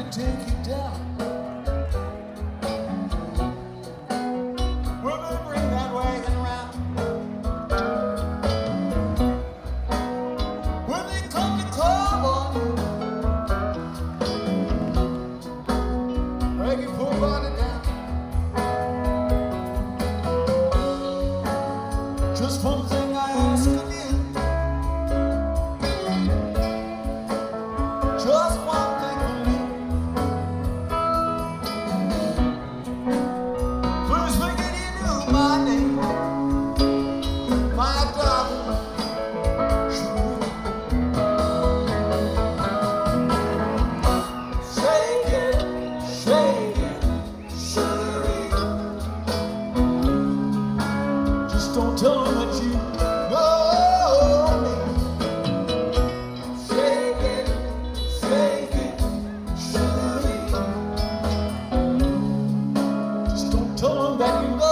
take you down. Will they bring that wagon around? Will they come to call on you? Drag your poor body down. Just one thing I ask of you. Just one thing from me. Please make it you my name, my darling. Shake it, shake it, shake it. Just don't tell them that you know me. Shake it, shake it, shake it. Just don't tell them that you know.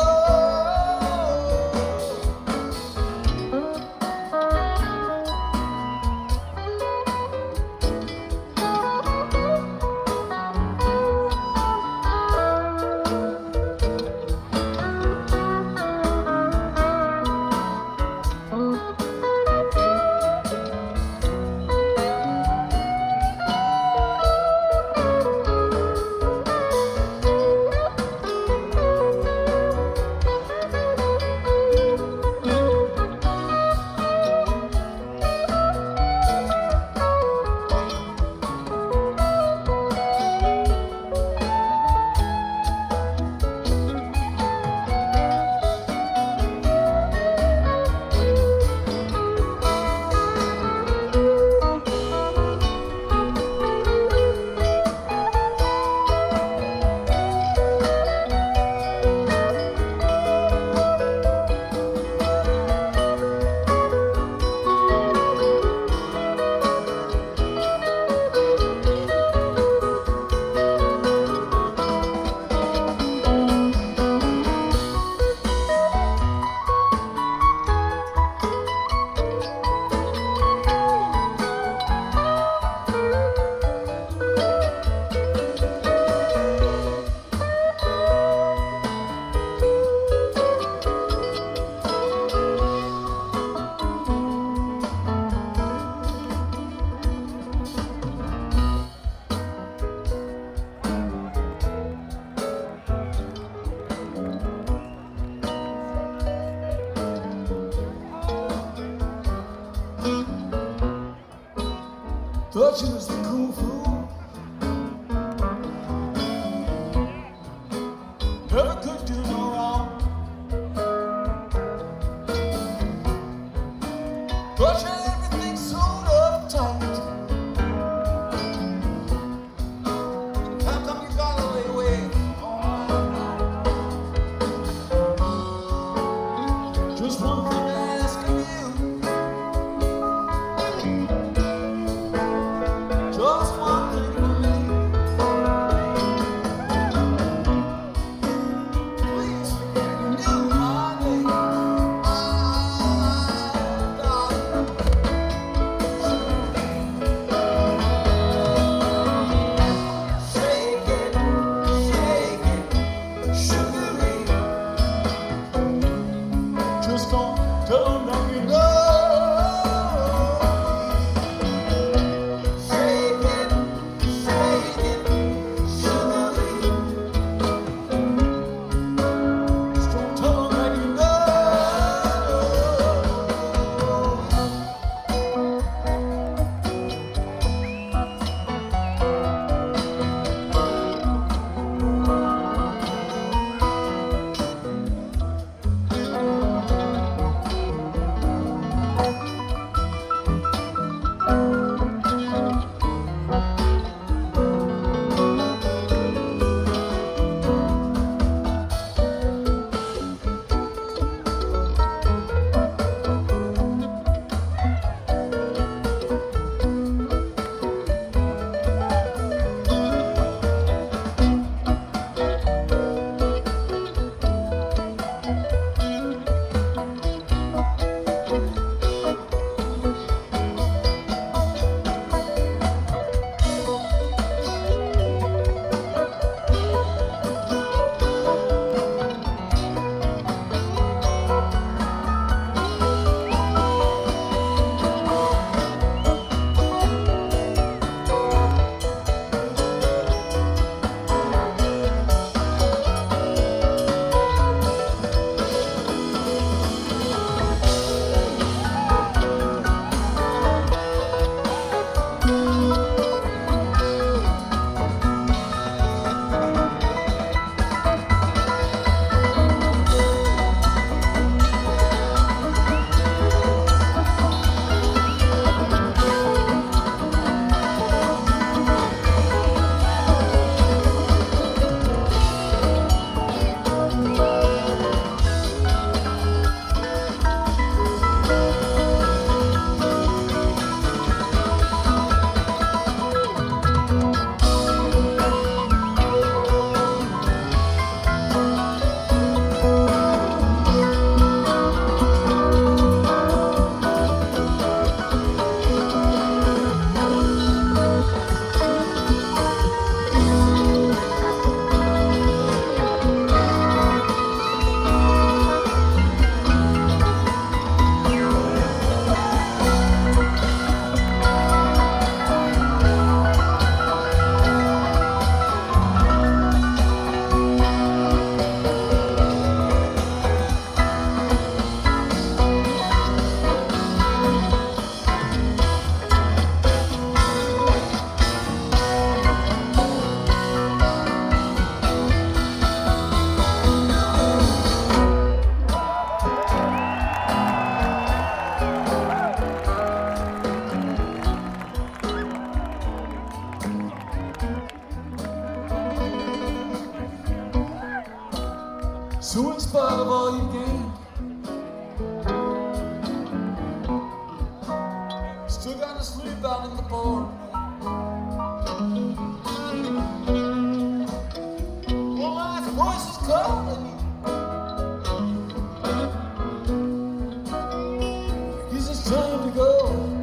Thought you was the cool fool. Never could do no wrong. Thought you had everything sewed up tight. How come you gotta lay away all night? Just one thing I ask of you. Just one spite of all you gain. Still gotta sleep out in the barn. Well, my voice is calling you. Guess it's time to go.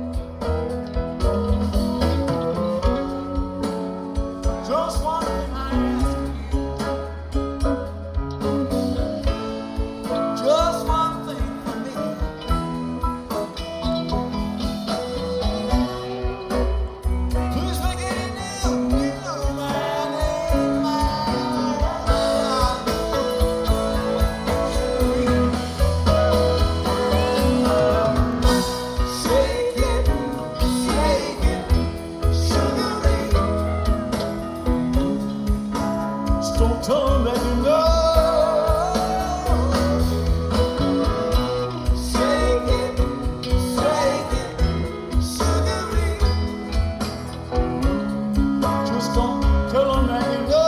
Just one thing I ask you. Just one thing for me. Please make it new. You know my name, shake it, sugary. Just don't tell them that you know. Shake it, sugary. Just don't tell them that you know.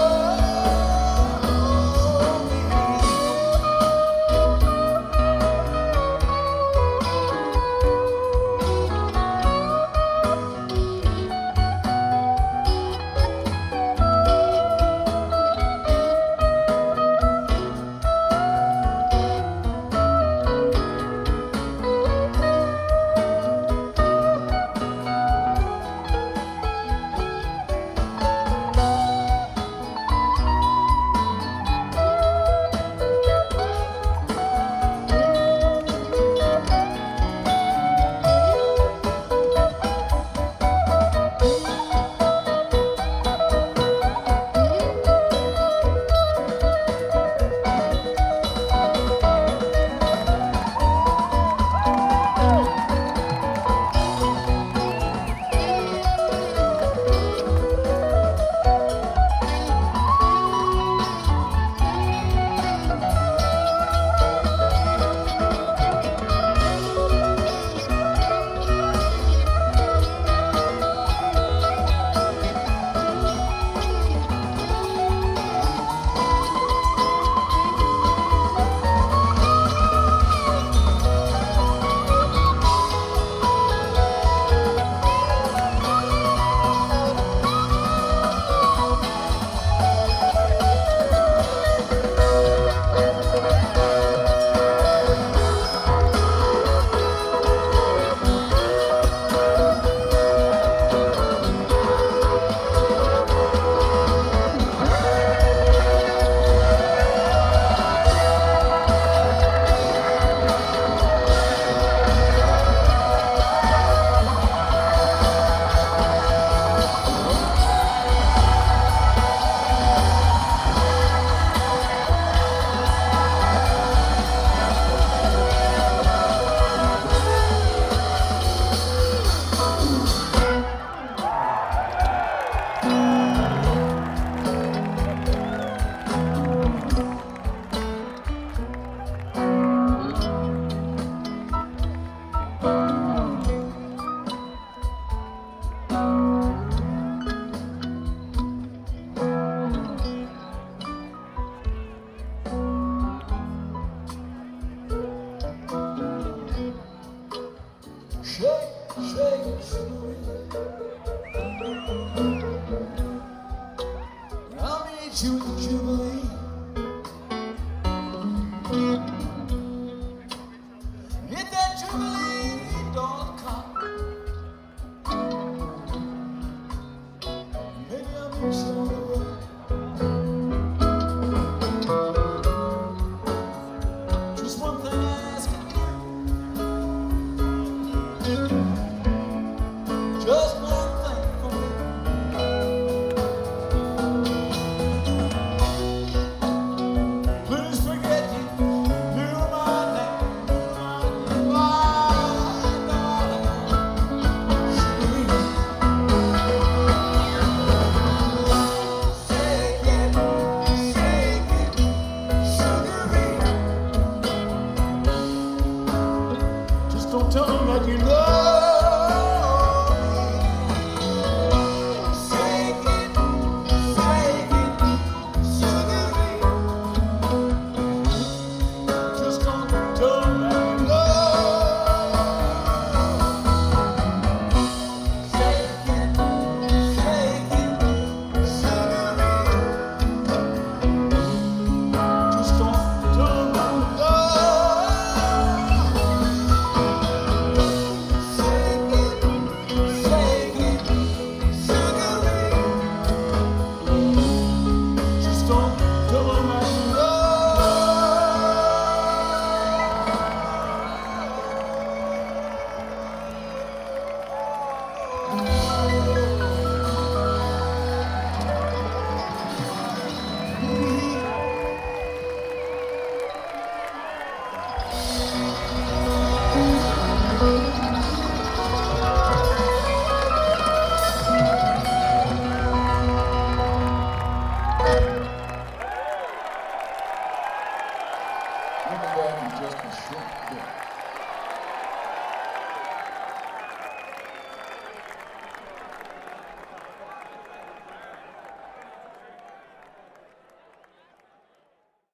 Shake, sugary. I'll meet you